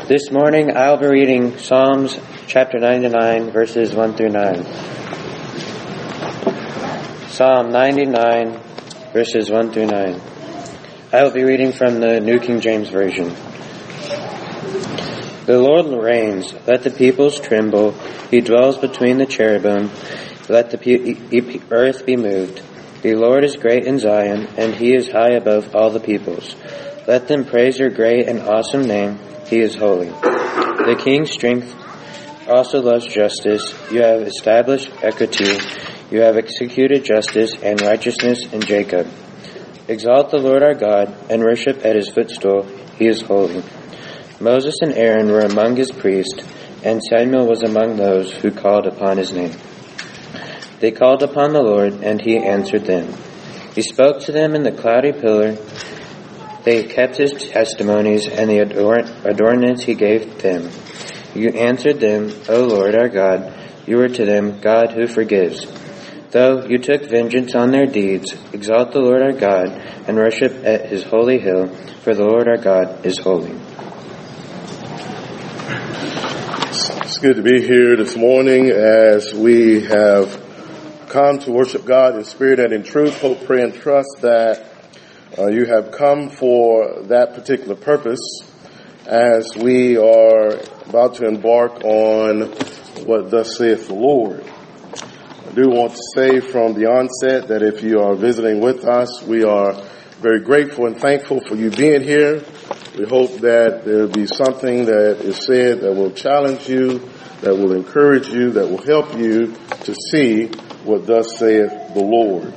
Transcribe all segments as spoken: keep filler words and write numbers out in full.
This morning I'll be reading Psalms chapter ninety-nine, verses one through nine. Psalm ninety-nine, verses one through nine. I will be reading from the New King James Version. The Lord reigns, let the peoples tremble. He dwells between the cherubim, let the pe- earth be moved. The Lord is great in Zion, and he is high above all the peoples. Let them praise your great and awesome name. He is holy. The king's strength also loves justice. You have established equity. You have executed justice and righteousness in Jacob. Exalt the Lord our God and worship at his footstool. He is holy. Moses and Aaron were among his priests, and Samuel was among those who called upon his name. They called upon the Lord, and he answered them. He spoke to them in the cloudy pillar. They kept his testimonies and the ordinance he gave them. You answered them, O Lord our God. You were to them God who forgives. Though you took vengeance on their deeds, exalt the Lord our God and worship at his holy hill, for the Lord our God is holy. It's good to be here this morning as we have come to worship God in spirit and in truth. Hope, pray, and trust that Uh, you have come for that particular purpose as we are about to embark on what thus saith the Lord. I do want to say from the onset that if you are visiting with us, we are very grateful and thankful for you being here. We hope that there will be something that is said that will challenge you, that will encourage you, that will help you to see what thus saith the Lord.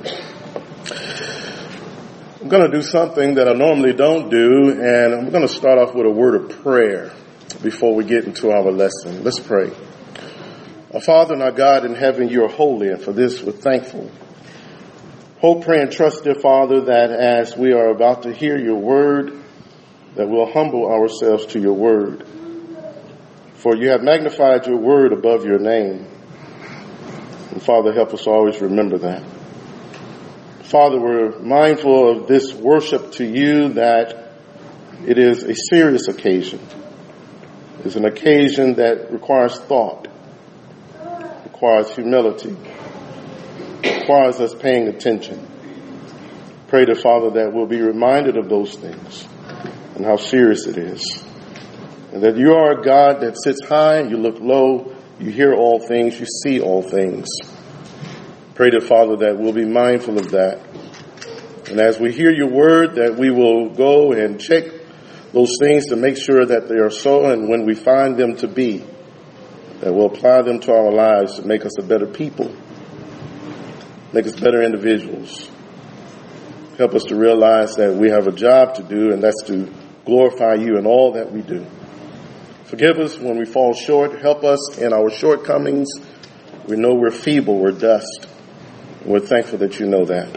I'm going to do something that I normally don't do, and I'm going to start off with a word of prayer before we get into our lesson. Let's pray. Our Father and our God in heaven, you are holy, and for this we're thankful. Hope, pray, and trust, dear Father, that as we are about to hear your word, that we'll humble ourselves to your word. For you have magnified your word above your name. And Father, help us always remember that. Father, we're mindful of this worship to you, that it is a serious occasion. It's an occasion that requires thought, requires humility, requires us paying attention. Pray to Father that we'll be reminded of those things and how serious it is. And that you are a God that sits high, you look low, you hear all things, you see all things. Pray to Father that we'll be mindful of that. And as we hear your word, that we will go and check those things to make sure that they are so, and when we find them to be, that we'll apply them to our lives to make us a better people, make us better individuals. Help us to realize that we have a job to do, and that's to glorify you in all that we do. Forgive us when we fall short. Help us in our shortcomings. We know we're feeble, we're dust. We're thankful that you know that.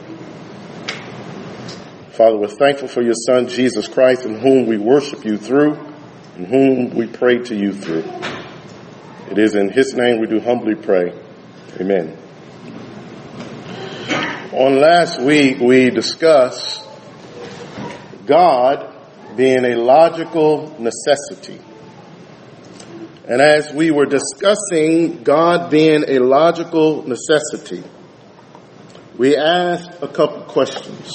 Father, we're thankful for your Son, Jesus Christ, in whom we worship you through, in whom we pray to you through. It is in his name we do humbly pray. Amen. On last week, we discussed God being a logical necessity. And as we were discussing God being a logical necessity, we asked a couple questions.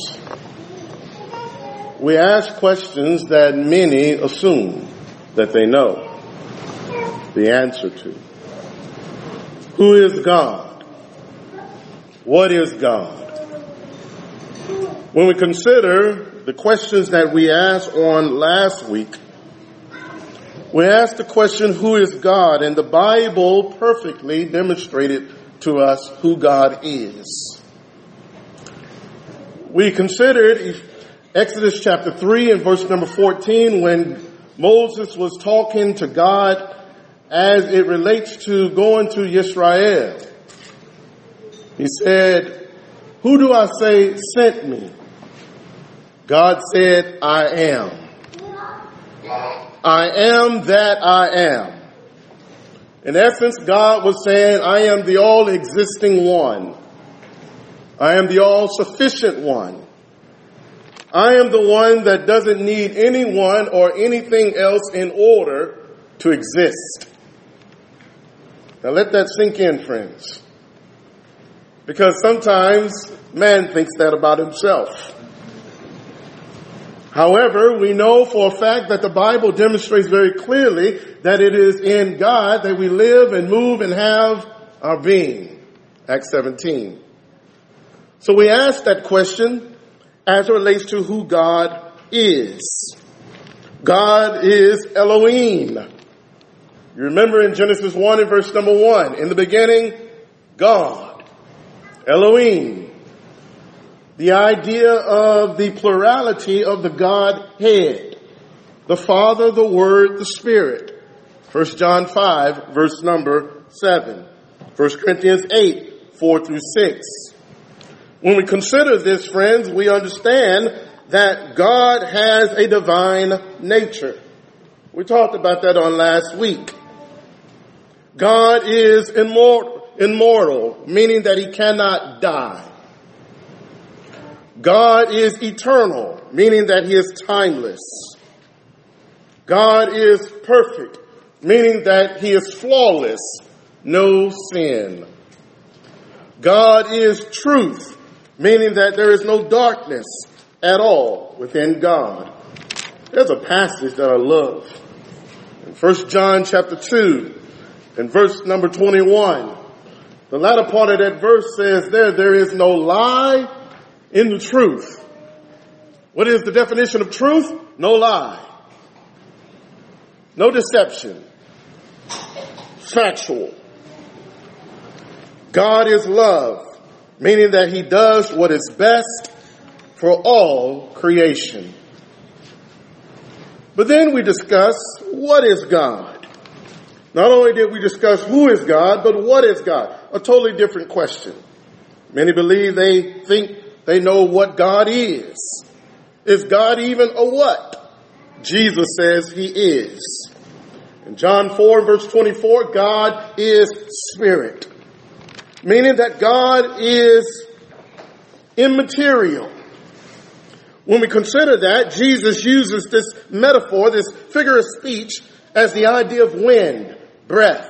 We asked questions that many assume that they know the answer to. Who is God? What is God? When we consider the questions that we asked on last week, we asked the question, who is God? And the Bible perfectly demonstrated to us who God is. We considered Exodus chapter three and verse number fourteen when Moses was talking to God as it relates to going to Israel. He said, who do I say sent me? God said, I am. I am that I am. In essence, God was saying, I am the all-existing one. I am the all-sufficient one. I am the one that doesn't need anyone or anything else in order to exist. Now let that sink in, friends. Because sometimes man thinks that about himself. However, we know for a fact that the Bible demonstrates very clearly that it is in God that we live and move and have our being. Acts seventeen. So we ask that question as it relates to who God is. God is Elohim. You remember in Genesis one and verse number one, in the beginning, God, Elohim. The idea of the plurality of the Godhead, the Father, the Word, the Spirit. First John five, verse number seven. First Corinthians eight, four through six. When we consider this, friends, we understand that God has a divine nature. We talked about that on last week. God is immortal, immortal, meaning that he cannot die. God is eternal, meaning that he is timeless. God is perfect, meaning that he is flawless, no sin. God is truth, meaning that there is no darkness at all within God. There's a passage that I love. In First John chapter two, and verse number twenty-one, the latter part of that verse says there, there is no lie in the truth. What is the definition of truth? No lie. No deception. Factual. God is love, meaning that he does what is best for all creation. But then we discuss what is God. Not only did we discuss who is God, but what is God? A totally different question. Many believe they think they know what God is. Is God even a what? Jesus says he is. In John four, verse twenty-four, God is spirit. Meaning that God is immaterial. When we consider that, Jesus uses this metaphor, this figure of speech, as the idea of wind, breath.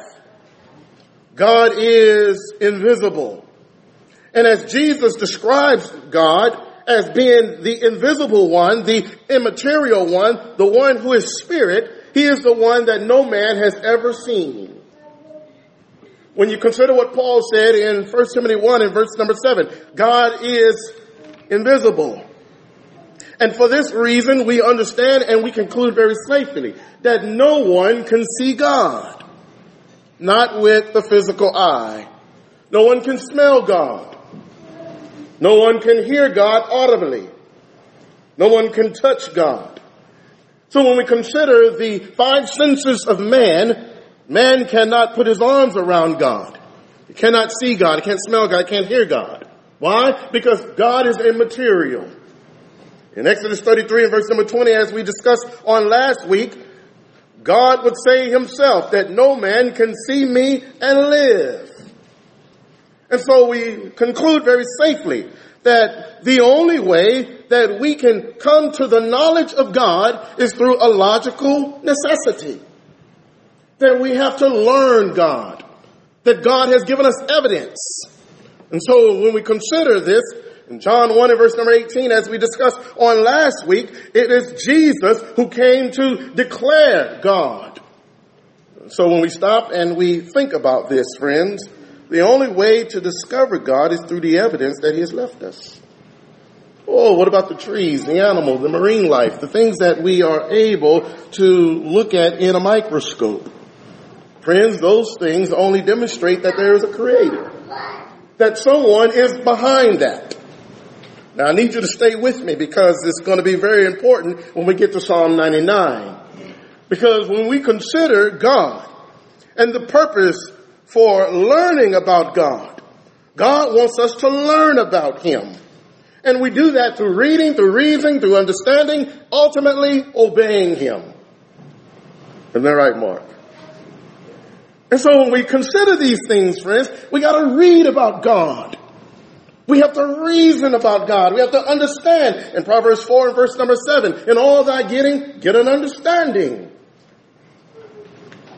God is invisible. And as Jesus describes God as being the invisible one, the immaterial one, the one who is spirit, he is the one that no man has ever seen. When you consider what Paul said in First Timothy one and verse number seven, God is invisible. And for this reason, we understand and we conclude very safely that no one can see God. Not with the physical eye. No one can smell God. No one can hear God audibly. No one can touch God. So when we consider the five senses of man, man cannot put his arms around God. He cannot see God. He can't smell God. He can't hear God. Why? Because God is immaterial. In Exodus thirty-three and verse number twenty, as we discussed on last week, God would say himself that no man can see me and live. And so we conclude very safely that the only way that we can come to the knowledge of God is through a logical necessity. That we have to learn God. That God has given us evidence. And so when we consider this, in John one and verse number eighteen, as we discussed on last week, it is Jesus who came to declare God. So when we stop and we think about this, friends, the only way to discover God is through the evidence that he has left us. Oh, what about the trees, the animals, the marine life, the things that we are able to look at in a microscope? Friends, those things only demonstrate that there is a creator, that someone is behind that. Now, I need you to stay with me because it's going to be very important when we get to Psalm ninety-nine. Because when we consider God and the purpose for learning about God, God wants us to learn about him. And we do that through reading, through reasoning, through understanding, ultimately obeying him. Isn't that right, Mark? And so when we consider these things, friends, we got to read about God. We have to reason about God. We have to understand. In Proverbs four and verse number seven, in all thy getting, get an understanding.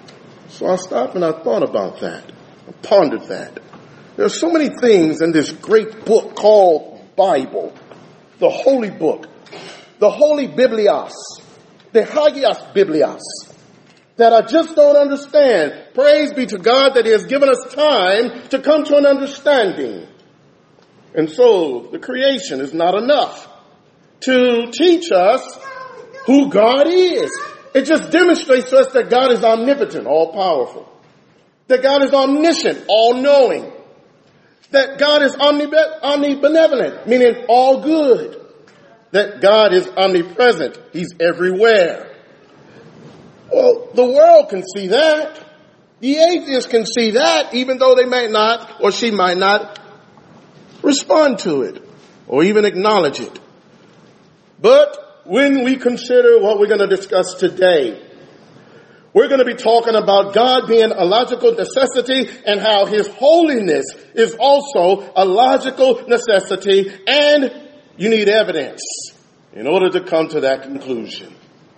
So I stopped and I thought about that. I pondered that. There are so many things in this great book called Bible, the holy book, the holy Biblios, the Hagios Biblios, that I just don't understand. Praise be to God that He has given us time to come to an understanding. And so the creation is not enough to teach us who God is. It just demonstrates to us that God is omnipotent, all-powerful. That God is omniscient, all-knowing. That God is omnibenevolent, meaning all good. That God is omnipresent. He's everywhere. Well, the world can see that. The atheist can see that, even though they might not, or she might not, respond to it, or even acknowledge it. But when we consider what we're going to discuss today, we're going to be talking about God being a logical necessity and how His holiness is also a logical necessity, and you need evidence in order to come to that conclusion.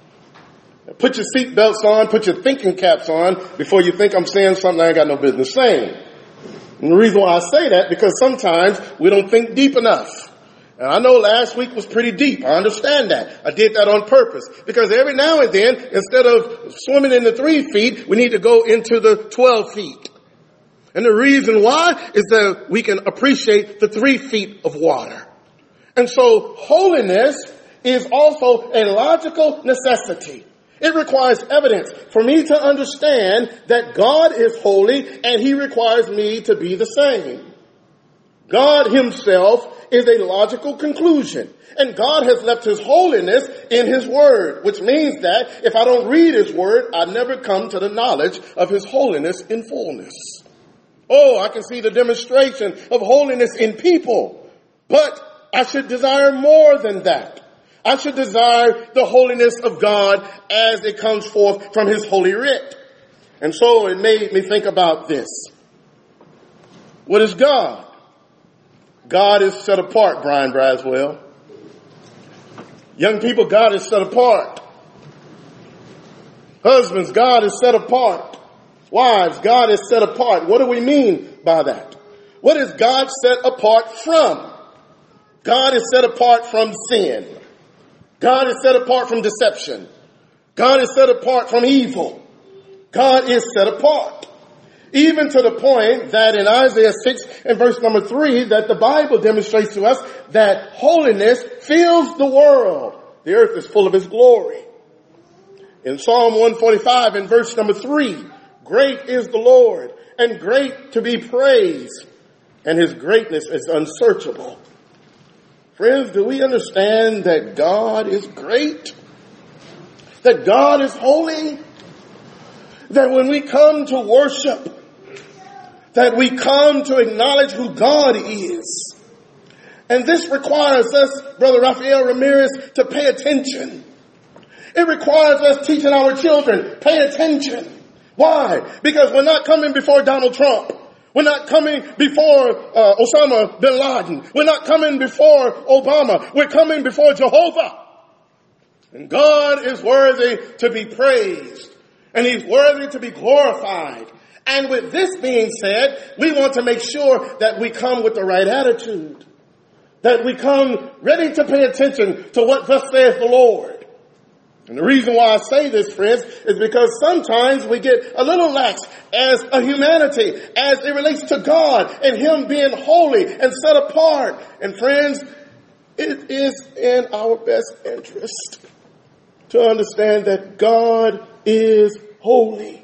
Put your seatbelts on, put your thinking caps on before you think I'm saying something I ain't got no business saying. And the reason why I say that, because sometimes we don't think deep enough. And I know last week was pretty deep. I understand that. I did that on purpose. Because every now and then, instead of swimming in the three feet, we need to go into the twelve feet. And the reason why is that we can appreciate the three feet of water. And so holiness is also a logical necessity. It requires evidence for me to understand that God is holy and He requires me to be the same. God Himself is a logical conclusion, and God has left His holiness in His Word, which means that if I don't read His Word, I never come to the knowledge of His holiness in fullness. Oh, I can see the demonstration of holiness in people, but I should desire more than that. I should desire the holiness of God as it comes forth from His holy writ. And so it made me think about this. What is God? God is set apart, Brian Braswell. Young people, God is set apart. Husbands, God is set apart. Wives, God is set apart. What do we mean by that? What is God set apart from? God is set apart from sin. God is set apart from deception. God is set apart from evil. God is set apart. Even to the point that in Isaiah six and verse number three, that the Bible demonstrates to us that holiness fills the world. The earth is full of His glory. In Psalm one forty-five and verse number three, great is the Lord and great to be praised, and His greatness is unsearchable. Friends, do we understand that God is great? That God is holy? That when we come to worship, that we come to acknowledge who God is. And this requires us, Brother Rafael Ramirez, to pay attention. It requires us teaching our children, pay attention. Why? Because we're not coming before Donald Trump. We're not coming before uh, Osama bin Laden. We're not coming before Obama. We're coming before Jehovah. And God is worthy to be praised. And He's worthy to be glorified. And with this being said, we want to make sure that we come with the right attitude. That we come ready to pay attention to what thus saith the Lord. And the reason why I say this, friends, is because sometimes we get a little lax as a humanity, as it relates to God and Him being holy and set apart. And friends, it is in our best interest to understand that God is holy.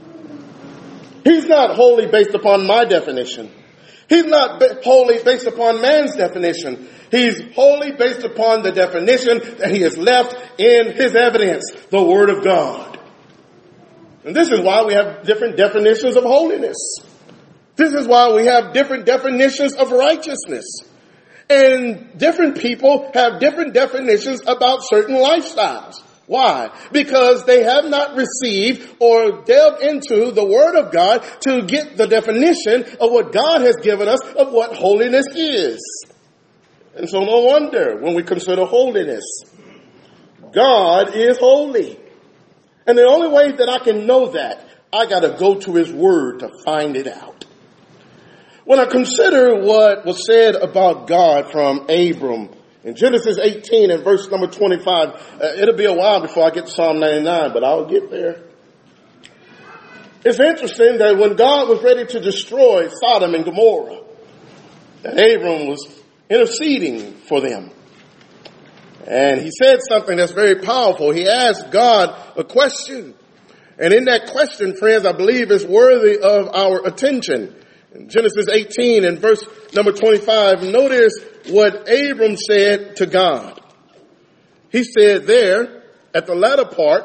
He's not holy based upon my definition. He's not holy based upon man's definition. He's holy based upon the definition that He has left in His evidence, the Word of God. And this is why we have different definitions of holiness. This is why we have different definitions of righteousness. And different people have different definitions about certain lifestyles. Why? Because they have not received or delved into the Word of God to get the definition of what God has given us of what holiness is. And so no wonder when we consider holiness, God is holy. And the only way that I can know that I got to go to his word to find it out. When I consider what was said about God from Abram in Genesis eighteen and verse number twenty-five, uh, it'll be a while before I get to Psalm ninety-nine, but I'll get there. It's interesting that when God was ready to destroy Sodom and Gomorrah, that Abram was interceding for them. And he said something that's very powerful. He asked God a question. And in that question, friends, I believe is worthy of our attention. In Genesis eighteen and verse number twenty-five, notice what Abram said to God. He said there at the latter part,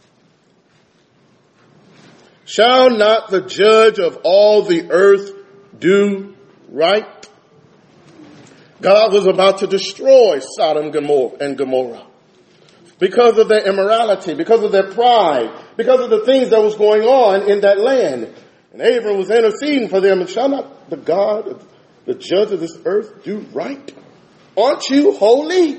shall not the judge of all the earth do right? God was about to destroy Sodom and Gomorrah because of their immorality, because of their pride, because of the things that was going on in that land. And Abram was interceding for them. And shall not the God, the judge of this earth, do right? Aren't you holy?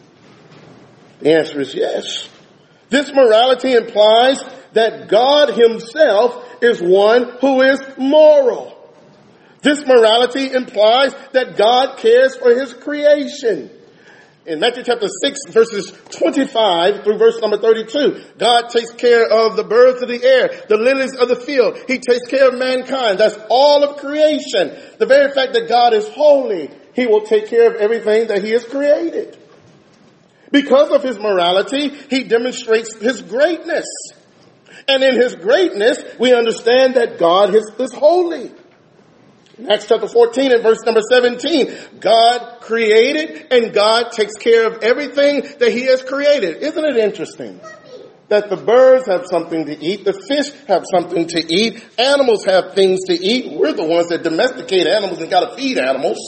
The answer is yes. This morality implies that God himself is one who is moral. This morality implies that God cares for his creation. In Matthew chapter six, verses twenty-five through verse number thirty-two, God takes care of the birds of the air, the lilies of the field. He takes care of mankind. That's all of creation. The very fact that God is holy, he will take care of everything that he has created. Because of his morality, he demonstrates his greatness. And in his greatness, we understand that God is, is holy. In Acts chapter fourteen and verse number seventeen, God created and God takes care of everything that he has created. Isn't it interesting that the birds have something to eat, the fish have something to eat, animals have things to eat? We're the ones that domesticate animals and got to feed animals.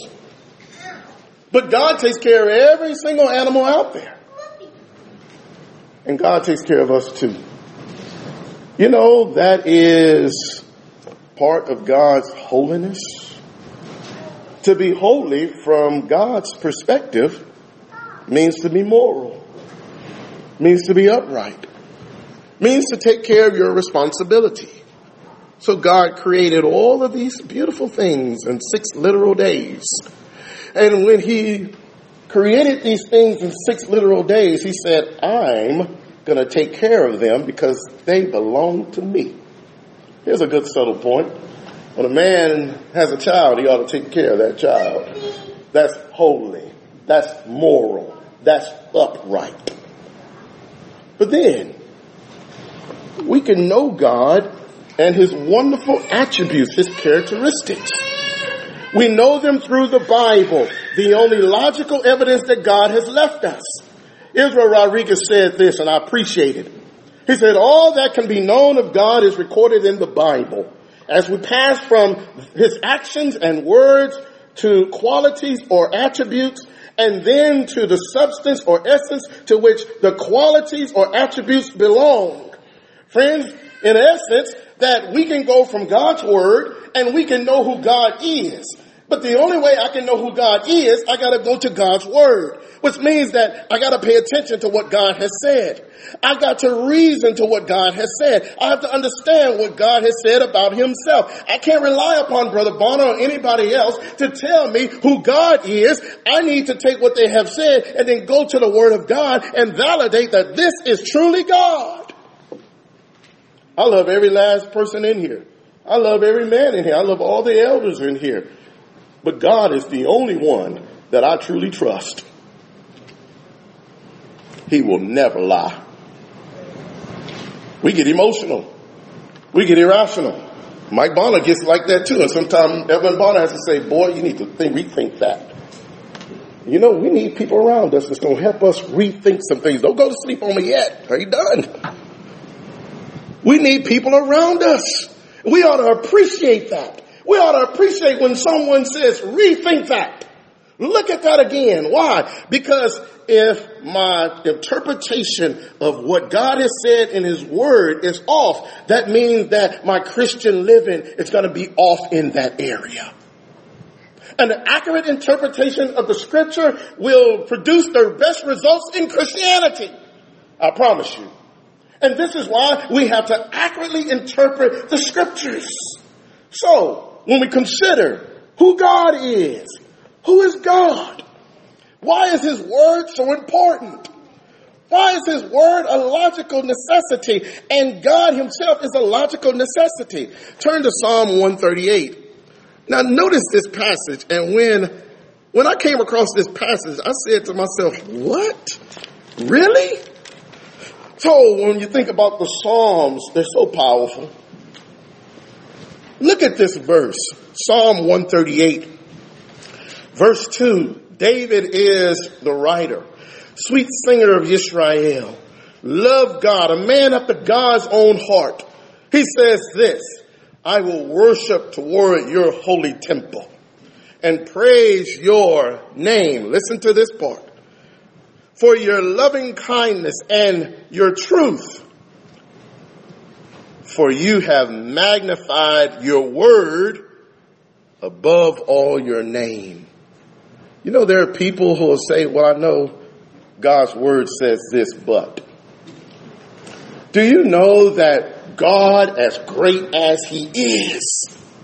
But God takes care of every single animal out there. And God takes care of us too. You know, that is part of God's holiness. To be holy from God's perspective means to be moral, means to be upright, means to take care of your responsibility. So God created all of these beautiful things in six literal days. And when he created these things in six literal days, he said, I'm going to take care of them because they belong to me. Here's a good subtle point. When a man has a child, he ought to take care of that child. That's holy. That's moral. That's upright. But then, we can know God and his wonderful attributes, his characteristics. We know them through the Bible, the only logical evidence that God has left us. Israel Rodriguez said this, and I appreciate it. He said, all that can be known of God is recorded in the Bible. As we pass from his actions and words to qualities or attributes, and then to the substance or essence to which the qualities or attributes belong. Friends, in essence, that we can go from God's word and we can know who God is. But the only way I can know who God is, I got to go to God's word, which means that I got to pay attention to what God has said. I got to reason to what God has said. I have to understand what God has said about himself. I can't rely upon Brother Bonner or anybody else to tell me who God is. I need to take what they have said and then go to the word of God and validate that this is truly God. I love every last person in here. I love every man in here. I love all the elders in here. But God is the only one that I truly trust. He will never lie. We get emotional. We get irrational. Mike Bonner gets like that too. And sometimes Evan Bonner has to say, boy, you need to think, rethink that. You know, we need people around us that's going to help us rethink some things. Don't go to sleep on me yet. Are you done? We need people around us. We ought to appreciate that. We ought to appreciate when someone says, rethink that. Look at that again. Why? Because if my interpretation of what God has said in his word is off, that means that my Christian living is going to be off in that area. An accurate interpretation of the scripture will produce the best results in Christianity. I promise you. And this is why we have to accurately interpret the scriptures. So, when we consider who God is, who is God? Why is his word so important? Why is his word a logical necessity? And God himself is a logical necessity. Turn to Psalm one thirty-eight. Now notice this passage. And when, when I came across this passage, I said to myself, what? Really? So when you think about the Psalms, they're so powerful. Look at this verse. Psalm one thirty-eight. Verse two. David is the writer. Sweet singer of Israel. Love God. A man after God's own heart. He says this. I will worship toward your holy temple and praise your name. Listen to this part. For your loving kindness and your truth. For you have magnified your word above all your name. You know, there are people who will say, well, I know God's word says this, but. Do you know that God, as great as he is,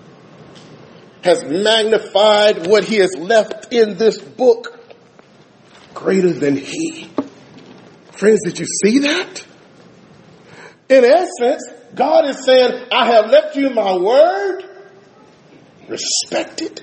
has magnified what he has left in this book greater than he? Friends, did you see that? In essence, God is saying, I have left you my word. Respect it.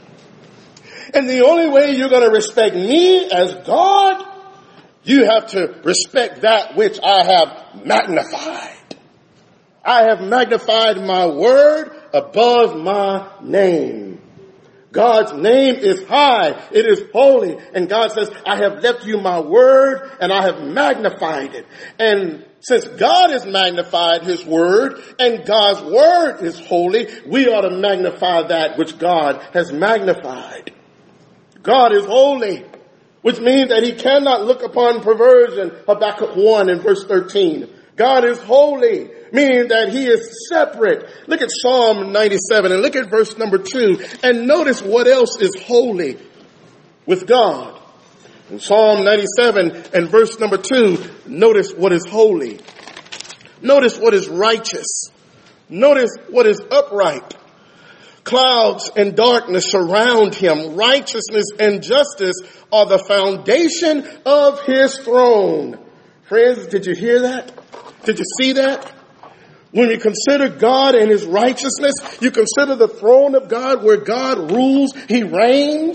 And the only way you're going to respect me as God, you have to respect that which I have magnified. I have magnified my word above my name. God's name is high. It is holy. And God says, I have left you my word and I have magnified it. And since God has magnified his word and God's word is holy, we ought to magnify that which God has magnified. God is holy, which means that he cannot look upon perversion. Habakkuk one in verse thirteen. God is holy, meaning that he is separate. Look at Psalm ninety-seven and look at verse number two and notice what else is holy with God. In Psalm ninety-seven and verse number two, notice what is holy. Notice what is righteous. Notice what is upright. Clouds and darkness surround him. Righteousness and justice are the foundation of his throne. Friends, did you hear that? Did you see that? When you consider God and his righteousness, you consider the throne of God where God rules, he reigns.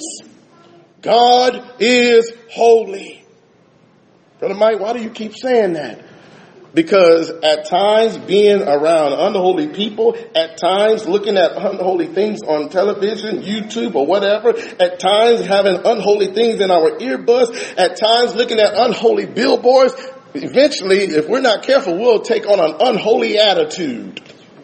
God is holy. Brother Mike, why do you keep saying that? Because at times being around unholy people, at times looking at unholy things on television, YouTube or whatever, at times having unholy things in our earbuds, at times looking at unholy billboards, eventually, if we're not careful, we'll take on an unholy attitude.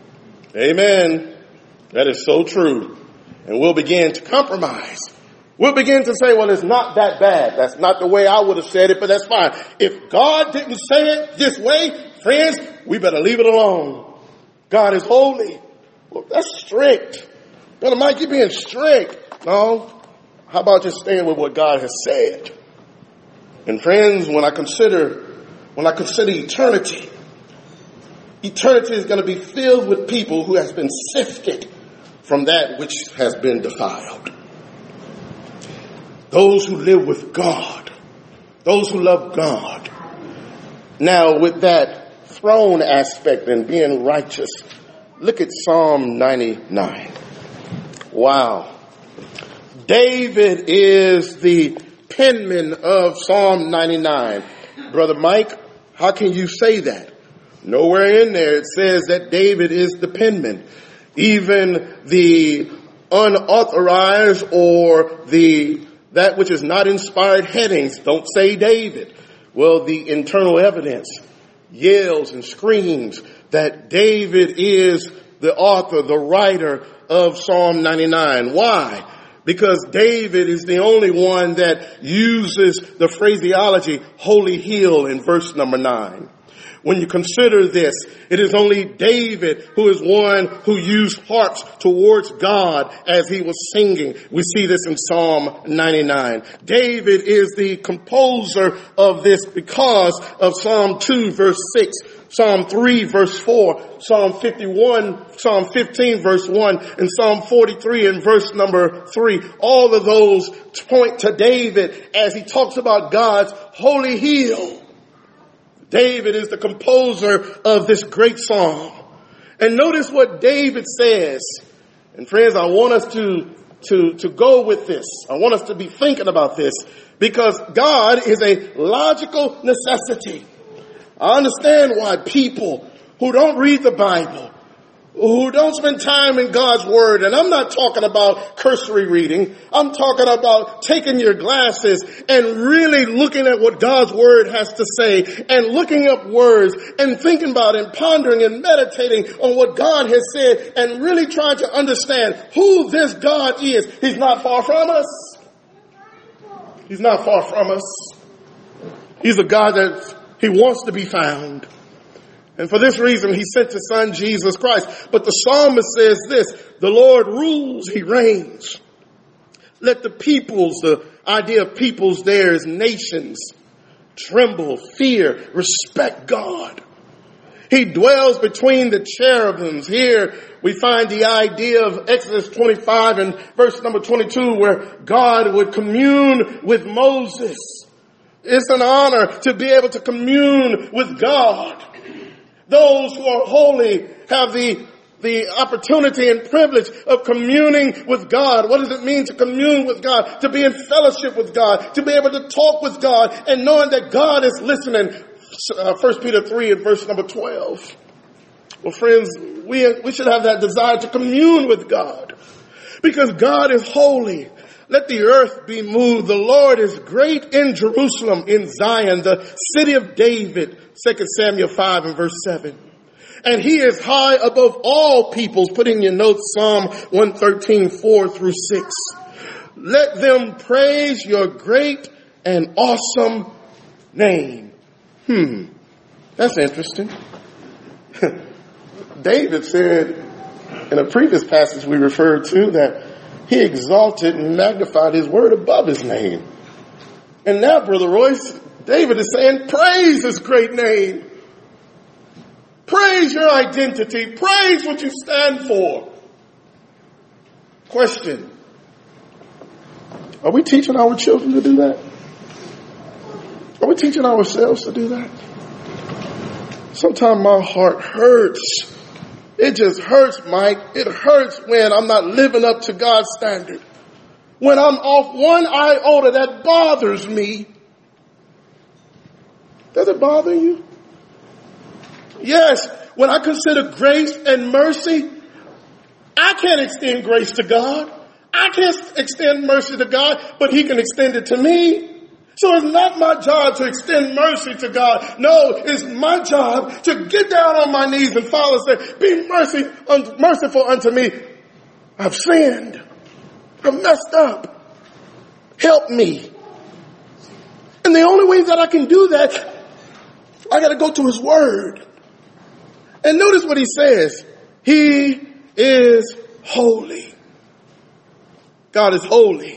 Amen. That is so true. And we'll begin to compromise. We'll begin to say, well, it's not that bad. That's not the way I would have said it, but that's fine. If God didn't say it this way, friends, we better leave it alone. God is holy. Well, that's strict. Brother Mike, you're being strict. No. How about just staying with what God has said? And friends, when I consider, when I consider eternity, eternity is going to be filled with people who has been sifted from that which has been defiled. Those who live with God. Those who love God. Now, with that throne aspect and being righteous, look at Psalm ninety-nine. Wow. David is the penman of Psalm ninety-nine. Brother Mike, how can you say that? Nowhere in there it says that David is the penman. Even the unauthorized or the that which is not inspired headings don't say David. Well, the internal evidence yells and screams that David is the author, the writer of Psalm ninety-nine. Why? Because David is the only one that uses the phraseology holy hill in verse number nine. When you consider this, it is only David who is one who used harps towards God as he was singing. We see this in Psalm ninety-nine. David is the composer of this because of Psalm two verse six. Psalm three verse four, Psalm fifty-one, Psalm fifteen verse one, and Psalm forty-three and verse number three. All of those point to David as he talks about God's holy hill. David is the composer of this great psalm. And notice what David says. And friends, I want us to, to, to go with this. I want us to be thinking about this because God is a logical necessity. I understand why people who don't read the Bible, who don't spend time in God's Word, and I'm not talking about cursory reading, I'm talking about taking your glasses and really looking at what God's Word has to say and looking up words and thinking about and pondering and meditating on what God has said and really trying to understand who this God is. He's not far from us. He's not far from us. He's a God that He wants to be found. And for this reason, He sent His Son, Jesus Christ. But the psalmist says this, the Lord rules, He reigns. Let the peoples, the idea of peoples there is nations, tremble, fear, respect God. He dwells between the cherubims. Here we find the idea of Exodus twenty-five and verse number twenty-two where God would commune with Moses. It's an honor to be able to commune with God. Those who are holy have the, the opportunity and privilege of communing with God. What does it mean to commune with God? To be in fellowship with God, to be able to talk with God and knowing that God is listening. Uh, First Peter three and verse number twelve. Well, friends, we, we should have that desire to commune with God because God is holy. Let the earth be moved. The Lord is great in Jerusalem, in Zion, the city of David. Second Samuel five and verse seven. And He is high above all peoples. Put in your notes Psalm one thirteen, four through six. Let them praise your great and awesome name. Hmm. That's interesting. David said in a previous passage we referred to that He exalted and magnified His word above His name. And now, Brother Royce, David is saying, praise His great name. Praise your identity. Praise what you stand for. Question. Are we teaching our children to do that? Are we teaching ourselves to do that? Sometimes my heart hurts. It just hurts, Mike. It hurts when I'm not living up to God's standard. When I'm off one iota, that bothers me. Does it bother you? Yes. When I consider grace and mercy, I can't extend grace to God. I can't extend mercy to God, but He can extend it to me. So it's not my job to extend mercy to God. No, it's my job to get down on my knees and fall and say, be mercy, un- merciful unto me. I've sinned. I've messed up. Help me. And the only way that I can do that, I got to go to His Word. And notice what He says. He is holy. God is holy.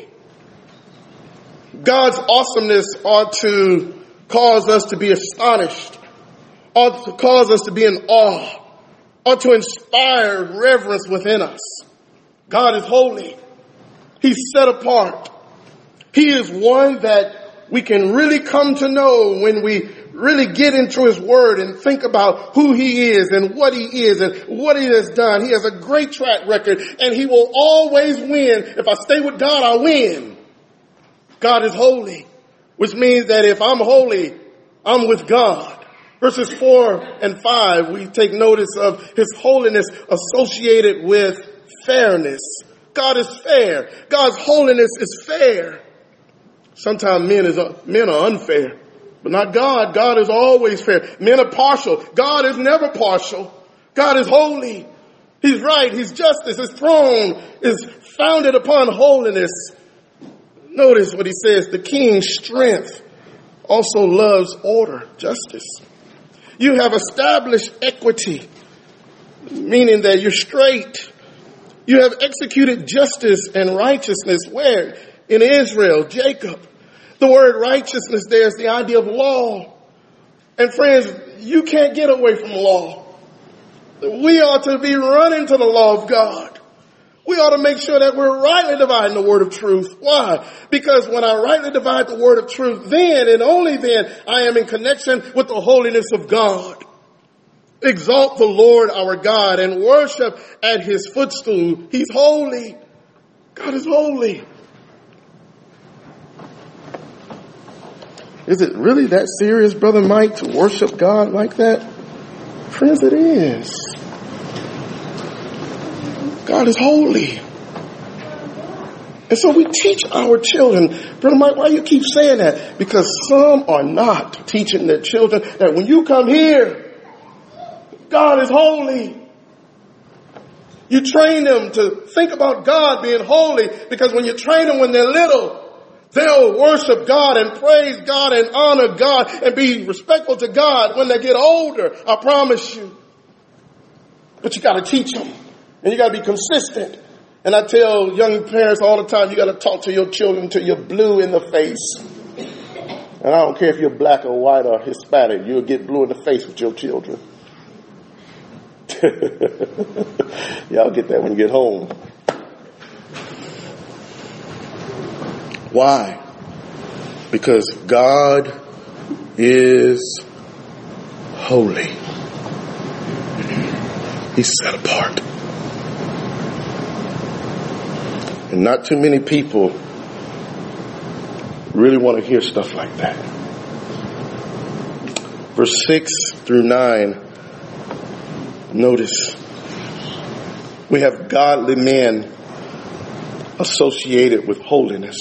God's awesomeness ought to cause us to be astonished, ought to cause us to be in awe, ought to inspire reverence within us. God is holy. He's set apart. He is one that we can really come to know when we really get into His Word and think about who He is and what He is and what He has done. He has a great track record and He will always win. If I stay with God, I win. God is holy, which means that if I'm holy, I'm with God. Verses four and five, we take notice of His holiness associated with fairness. God is fair. God's holiness is fair. Sometimes men is men are unfair, but not God. God is always fair. Men are partial. God is never partial. God is holy. He's right. He's justice. His throne is founded upon holiness. Notice what He says. The king's strength also loves order, justice. You have established equity, meaning that you're straight. You have executed justice and righteousness. Where? In Israel, Jacob. The word righteousness there is the idea of law. And friends, you can't get away from law. We ought to be running to the law of God. We ought to make sure that we're rightly dividing the word of truth. Why? Because when I rightly divide the word of truth, then and only then I am in connection with the holiness of God. Exalt the Lord our God and worship at his footstool. He's holy. God is holy. Is it really that serious, Brother Mike, to worship God like that? Friends, it is. God is holy. And so we teach our children. Brother Mike, why do you keep saying that? Because some are not teaching their children that when you come here, God is holy. You train them to think about God being holy, because when you train them when they're little, they'll worship God and praise God and honor God and be respectful to God when they get older. I promise you. But you got to teach them. And you got to be consistent. And I tell young parents all the time, you got to talk to your children till you're blue in the face. And I don't care if you're black or white or Hispanic, you'll get blue in the face with your children. Y'all get that when you get home. Why? Because God is holy. He's set apart. And not too many people really want to hear stuff like that. Verse six through nine, notice we have godly men associated with holiness.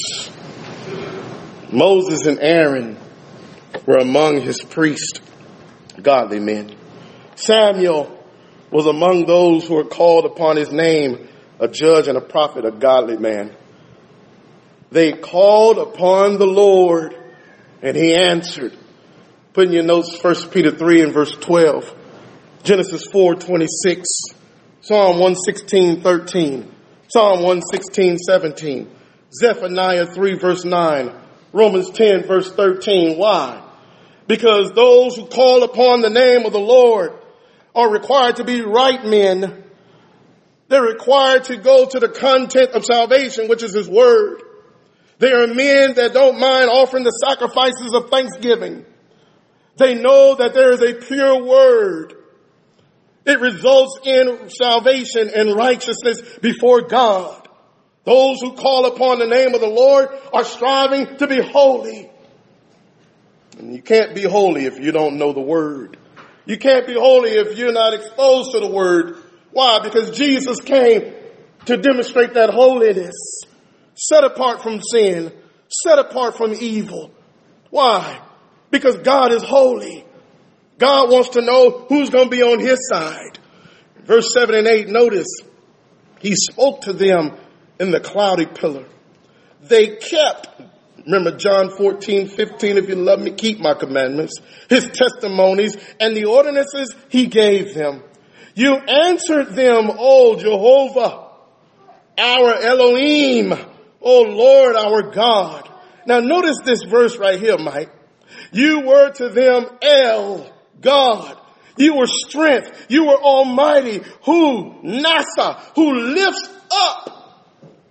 Moses and Aaron were among his priests, godly men. Samuel was among those who were called upon his name, a judge and a prophet, a godly man. They called upon the Lord and he answered. Put in your notes First Peter three and verse twelve, Genesis four twenty-six, Psalm one sixteen thirteen, Psalm one sixteen seventeen, Zephaniah three verse nine, Romans ten verse thirteen. Why? Because those who call upon the name of the Lord are required to be right men. They're required to go to the content of salvation, which is his word. They are men that don't mind offering the sacrifices of thanksgiving. They know that there is a pure word. It results in salvation and righteousness before God. Those who call upon the name of the Lord are striving to be holy. And you can't be holy if you don't know the word. You can't be holy if you're not exposed to the word. Why? Because Jesus came to demonstrate that holiness, set apart from sin, set apart from evil. Why? Because God is holy. God wants to know who's going to be on his side. Verse seven and eight, notice, he spoke to them in the cloudy pillar. They kept, remember John fourteen fifteen, if you love me, keep my commandments, his testimonies, and the ordinances he gave them. You answered them, O Jehovah, our Elohim, O Lord, our God. Now notice this verse right here, Mike. You were to them El, God. You were strength. You were almighty. Who? Nasa, who lifts up.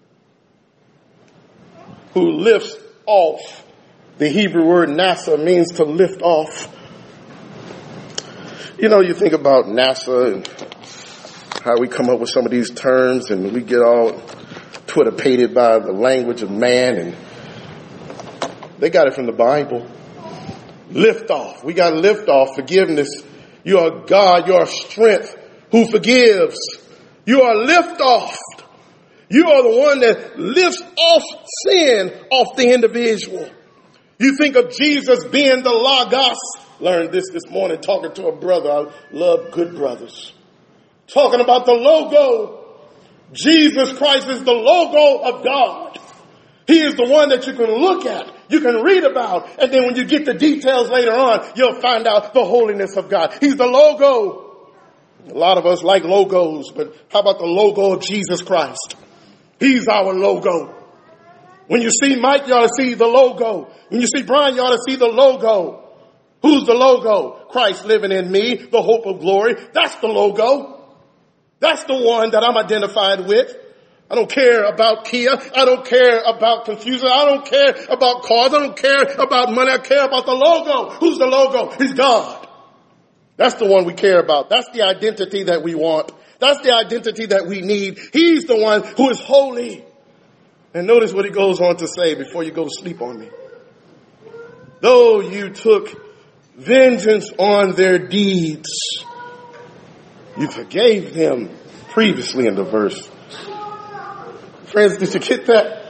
Who lifts off. The Hebrew word NASA means to lift off. You know, you think about NASA and how we come up with some of these terms and we get all Twitter-pated by the language of man, and they got it from the Bible. Lift off. We got lift off, forgiveness. You are God, you are strength who forgives. You are lift off. You are the one that lifts off sin off the individual. You think of Jesus being the Logos. Learned this this morning talking to a brother. I love good brothers. Talking about the logo. Jesus Christ is the logo of God. He is the one that you can look at, you can read about, and then when you get the details later on, you'll find out the holiness of God. He's the logo. A lot of us like logos, but how about the logo of Jesus Christ? He's our logo. When you see Mike, you ought to see the logo. When you see Brian, you ought to see the logo. Who's the logo? Christ living in me, the hope of glory. That's the logo. That's the one that I'm identified with. I don't care about Kia. I don't care about confusion. I don't care about cars. I don't care about money. I care about the logo. Who's the logo? He's God. That's the one we care about. That's the identity that we want. That's the identity that we need. He's the one who is holy. And notice what he goes on to say before you go to sleep on me. Though you took vengeance on their deeds, you forgave them previously in the verse. Friends, did you get that?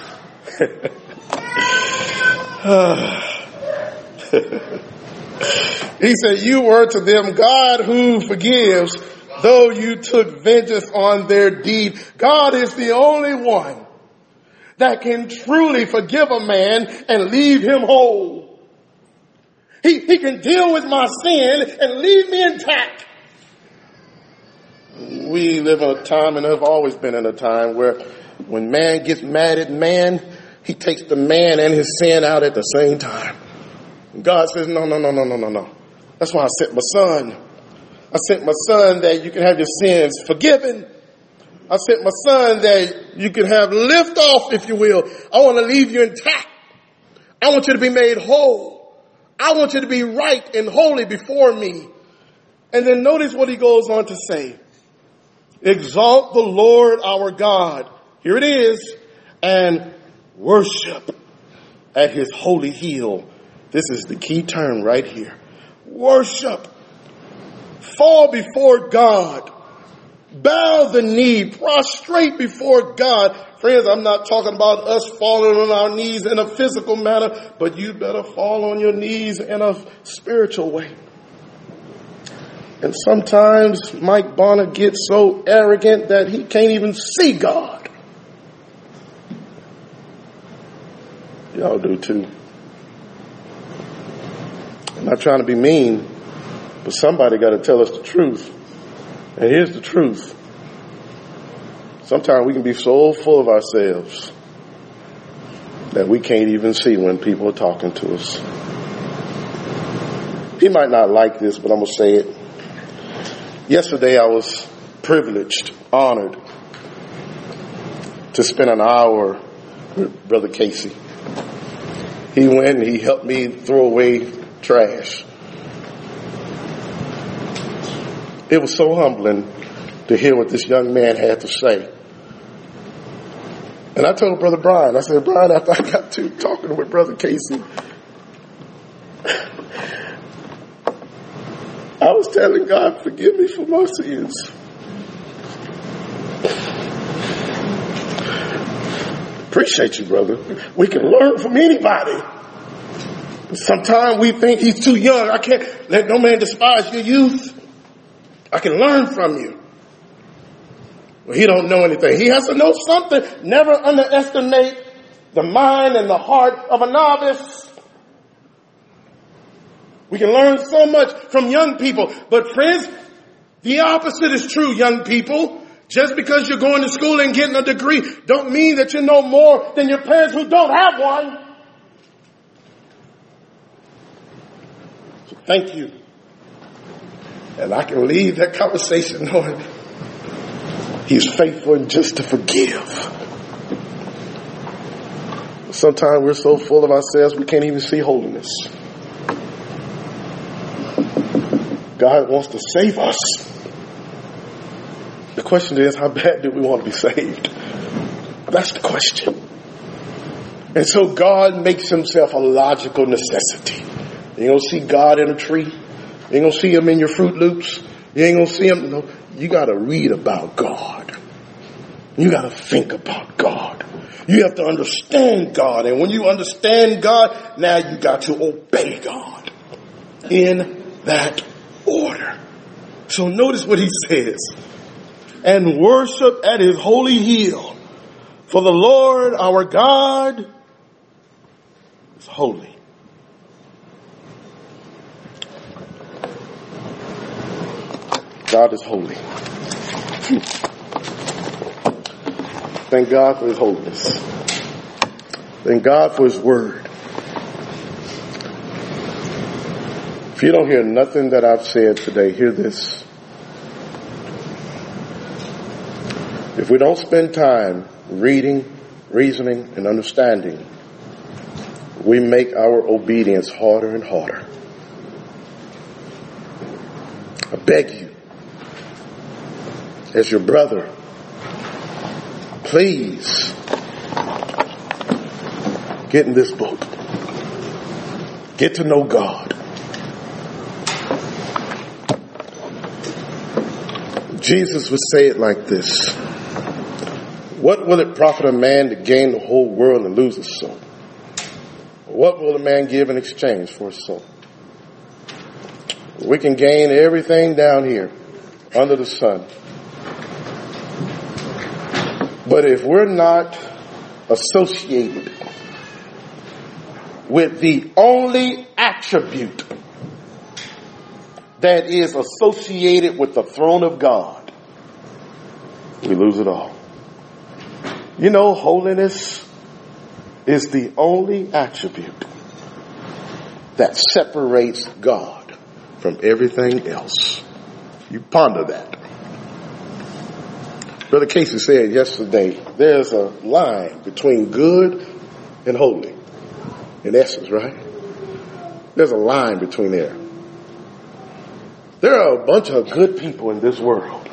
He said, you were to them God who forgives, though you took vengeance on their deed. God is the only one that can truly forgive a man and leave him whole. He, he can deal with my sin and leave me intact. We live in a time, and have always been in a time, where when man gets mad at man, he takes the man and his sin out at the same time. And God says, no, no, no, no, no, no, no. That's why I sent my son. I sent my son that you can have your sins forgiven. I sent my son that you can have lift off, if you will. I want to leave you intact. I want you to be made whole. I want you to be right and holy before me. And then notice what he goes on to say. Exalt the Lord our God. Here it is. And worship at his holy hill. This is the key term right here. Worship. Fall before God. Bow the knee. Prostrate before God. Friends, I'm not talking about us falling on our knees in a physical manner, but you better fall on your knees in a spiritual way. And sometimes Mike Bonner gets so arrogant that he can't even see God. Y'all do too. I'm not trying to be mean, but somebody got to tell us the truth. And here's the truth. Sometimes we can be so full of ourselves that we can't even see when people are talking to us. He might not like this, but I'm going to say it. Yesterday I was privileged, honored to spend an hour with Brother Casey. He went and he helped me throw away trash. It was so humbling to hear what this young man had to say. And I told Brother Brian, I said, Brian, after I got to talking with Brother Casey, I was telling God, forgive me for my sins. Appreciate you, brother. We can learn from anybody. Sometimes we think he's too young. I can't let no man despise your youth. I can learn from you. Well, he don't know anything. He has to know something. Never underestimate the mind and the heart of a novice. We can learn so much from young people. But friends, the opposite is true, young people. Just because you're going to school and getting a degree don't mean that you know more than your parents who don't have one. So thank you. And I can leave that conversation knowing he's faithful and just to forgive. Sometimes we're so full of ourselves we can't even see holiness. God wants to save us. The question is, how bad do we want to be saved? That's the question. And so God makes himself a logical necessity. You ain't going to see God in a tree. You ain't going to see him in your Fruit Loops. You ain't going to see him. No, you got to read about God. You got to think about God. You have to understand God. And when you understand God, now you got to obey God in that order. So notice what he says. And worship at his holy hill. For the Lord our God is holy. God is holy. Thank God for his holiness. Thank God for his word. If you don't hear nothing that I've said today, hear this. If we don't spend time reading, reasoning, and understanding, we make our obedience harder and harder. I beg you, as your brother, please get in this book. Get to know God. Jesus would say it like this. What will it profit a man to gain the whole world and lose his soul? What will a man give in exchange for his soul? We can gain everything down here under the sun. But if we're not associated with the only attribute that is associated with the throne of God, we lose it all. You know, holiness is the only attribute that separates God from everything else. You ponder that. Brother Casey said yesterday, there's a line between good and holy. In essence, right? There's a line between there. There are a bunch of good people in this world.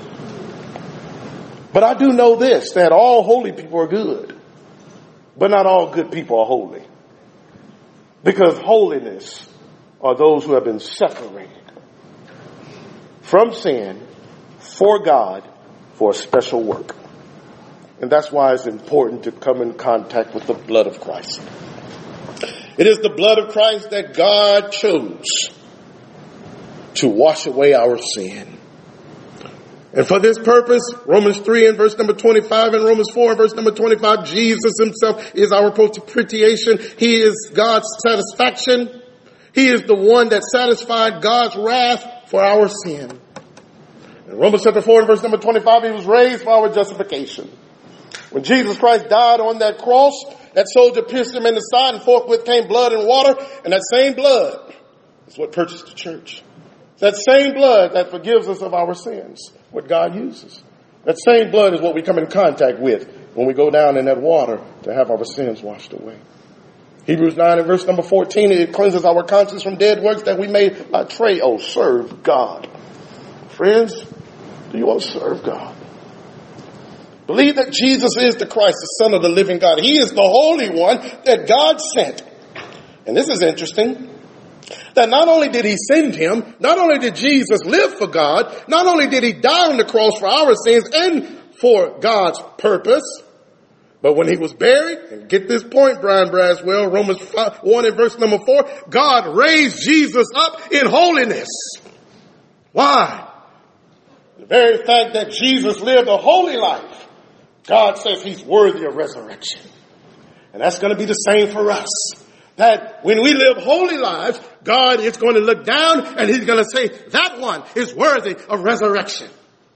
But I do know this, that all holy people are good. But not all good people are holy. Because holiness are those who have been separated from sin for God for a special work. And that's why it's important to come in contact with the blood of Christ. It is the blood of Christ that God chose to wash away our sin. And for this purpose, Romans three and verse number twenty-five and Romans four and verse number twenty-five, Jesus himself is our propitiation. He is God's satisfaction. He is the one that satisfied God's wrath for our sin. In Romans chapter four and verse number twenty-five, he was raised for our justification. When Jesus Christ died on that cross, that soldier pierced him in the side and forthwith came blood and water. And that same blood is what purchased the church. That same blood that forgives us of our sins, what God uses. That same blood is what we come in contact with when we go down in that water to have our sins washed away. Hebrews nine and verse number fourteen, it cleanses our conscience from dead works that we may by treo serve God. Friends, do you want to serve God? Believe that Jesus is the Christ, the Son of the living God. He is the Holy One that God sent. And this is interesting. That not only did he send him, not only did Jesus live for God, not only did he die on the cross for our sins and for God's purpose, but when he was buried, and get this point, Brian Braswell, Romans one and verse number four, God raised Jesus up in holiness. Why? The very fact that Jesus lived a holy life, God says he's worthy of resurrection. And that's going to be the same for us. That when we live holy lives, God is going to look down and he's going to say, that one is worthy of resurrection.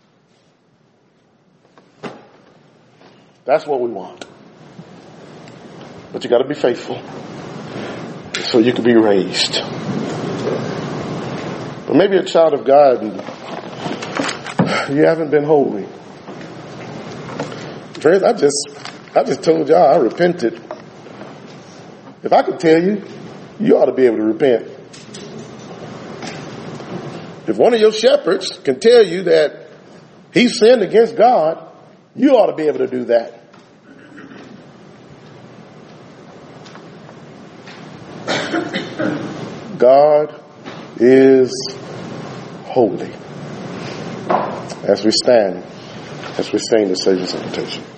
That's what we want. But you got to be faithful so you can be raised. But maybe a child of God, you haven't been holy. Friends, I just, I just told y'all I repented. If I could tell you, you ought to be able to repent. If one of your shepherds can tell you that he sinned against God, you ought to be able to do that. God is holy. As we stand, as we sing the Savior's invitation.